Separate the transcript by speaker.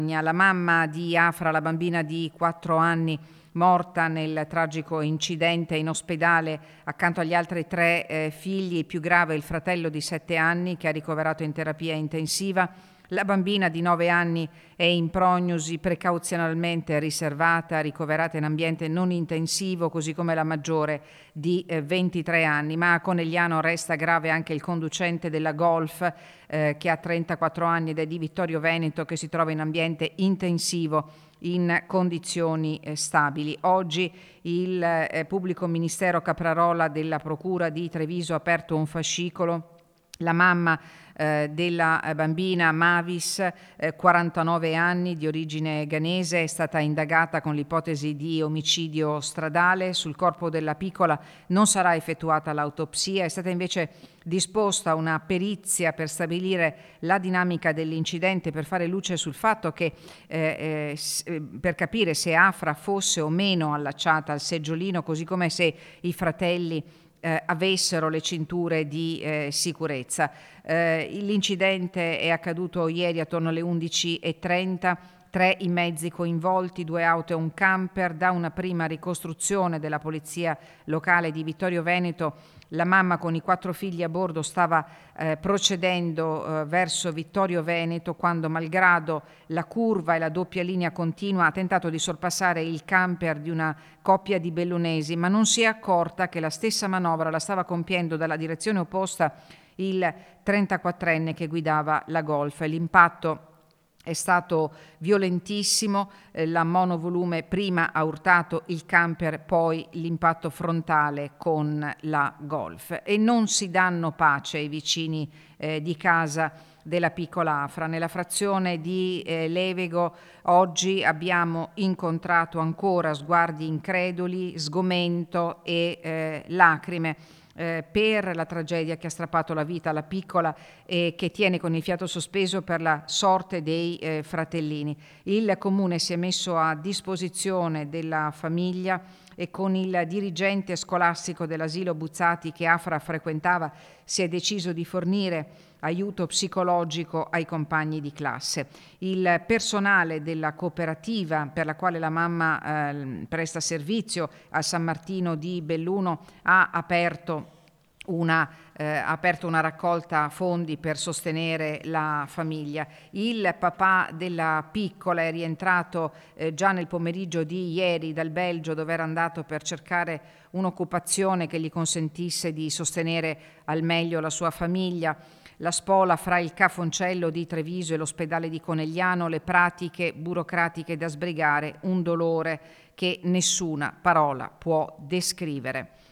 Speaker 1: La mamma di Afra, la bambina di 4 anni morta nel tragico incidente in ospedale accanto agli altri 3 figli, il più grave è il fratello di 7 anni che ha ricoverato in terapia intensiva. La bambina di 9 anni è in prognosi precauzionalmente riservata, ricoverata in ambiente non intensivo, così come la maggiore di 23 anni. Ma a Conegliano resta grave anche il conducente della Golf che ha 34 anni ed è di Vittorio Veneto, che si trova in ambiente intensivo in condizioni stabili. Oggi il pubblico ministero Caprarola della Procura di Treviso ha aperto un fascicolo. La mamma della bambina Mavis, 49 anni, di origine ghanese, è stata indagata con l'ipotesi di omicidio stradale. Sul corpo della piccola non sarà effettuata l'autopsia, è stata invece disposta una perizia per stabilire la dinamica dell'incidente, per fare luce sul fatto che per capire se Afra fosse o meno allacciata al seggiolino, così come se i fratelli avessero le cinture di sicurezza. L'incidente è accaduto ieri attorno alle 11:30. 3 i mezzi coinvolti, 2 auto e un camper. Da una prima ricostruzione della polizia locale di Vittorio Veneto, la mamma con i 4 figli a bordo stava procedendo verso Vittorio Veneto quando, malgrado la curva e la doppia linea continua, ha tentato di sorpassare il camper di una coppia di bellunesi, ma non si è accorta che la stessa manovra la stava compiendo dalla direzione opposta il 34enne che guidava la Golf. L'impatto è stato violentissimo, la monovolume prima ha urtato il camper, poi l'impatto frontale con la Golf. E non si danno pace i vicini di casa della piccola Afra. Nella frazione di Levego oggi abbiamo incontrato ancora sguardi increduli, sgomento e lacrime per la tragedia che ha strappato la vita alla piccola e che tiene con il fiato sospeso per la sorte dei fratellini. Il Comune si è messo a disposizione della famiglia e con il dirigente scolastico dell'asilo Buzzati che Afra frequentava si è deciso di fornire aiuto psicologico ai compagni di classe. Il personale della cooperativa per la quale la mamma presta servizio a San Martino di Belluno ha aperto una raccolta fondi per sostenere la famiglia. Il papà della piccola è rientrato già nel pomeriggio di ieri dal Belgio, dove era andato per cercare un'occupazione che gli consentisse di sostenere al meglio la sua famiglia. La spola fra il Cafoncello di Treviso e l'ospedale di Conegliano, le pratiche burocratiche da sbrigare, un dolore che nessuna parola può descrivere.